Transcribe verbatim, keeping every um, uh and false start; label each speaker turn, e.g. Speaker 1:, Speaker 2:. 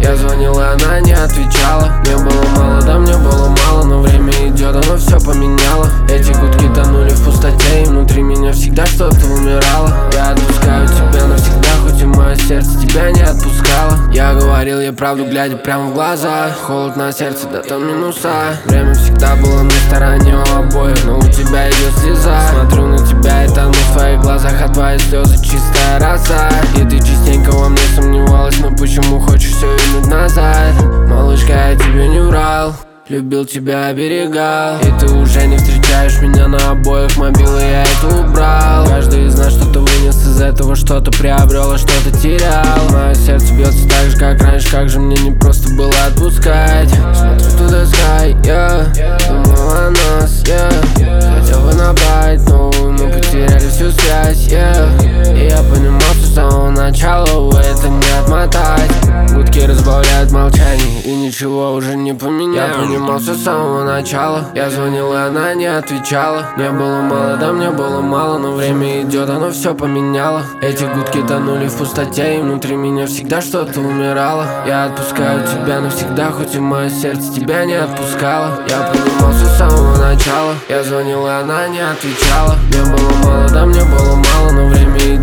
Speaker 1: Я звонил, и она не отвечала. Мне было мало, да мне было мало, но время идет, оно все поменяло. Эти гудки тонули в пустоте, и внутри меня всегда что-то умирало. Я отпускаю тебя навсегда, хоть и мое сердце тебя не отпускало. Я говорил ей правду, глядя прямо в глаза. Холод на сердце, да там минуса. Время всегда было на стороне у обоих, но у тебя идет слеза. Смотрю на тебя и тону в твоих глазах, а твои слезы чистая роса. И ты частенько во мне сомневалась, но почему хочешь все вернуть назад? Малышка, я тебе не врал, любил тебя, оберегал. И ты уже не встречаешь меня на обоих мобилы, я это убрал. Каждый из нас что-то вынес из этого, что-то приобрел, а что-то терял. Мое сердце бьется так же, как раньше, как же мне не просто было отпускать. Смотрю туда sky, yeah. Думал о нас, yeah. Хотел бы набрать новую, мы потеряли всю связь, yeah. И я понимал, что с самого начала, увы, это не отмотать. Гудки разбавляют молчание, и ничего уже не поменяешь. Я понимал все с самого начала. Я звонил, и она не отвечала. Мне было мало, да мне было мало, но время идет, оно все поменяло. Эти гудки тонули в пустоте, и внутри меня всегда что-то умирало. Я отпускаю тебя навсегда, хоть и мое сердце тебя не отпускало. Я понимал все с самого начала. Я звонил, и она не отвечала. Мне было мало, да мне было мало, но время идет.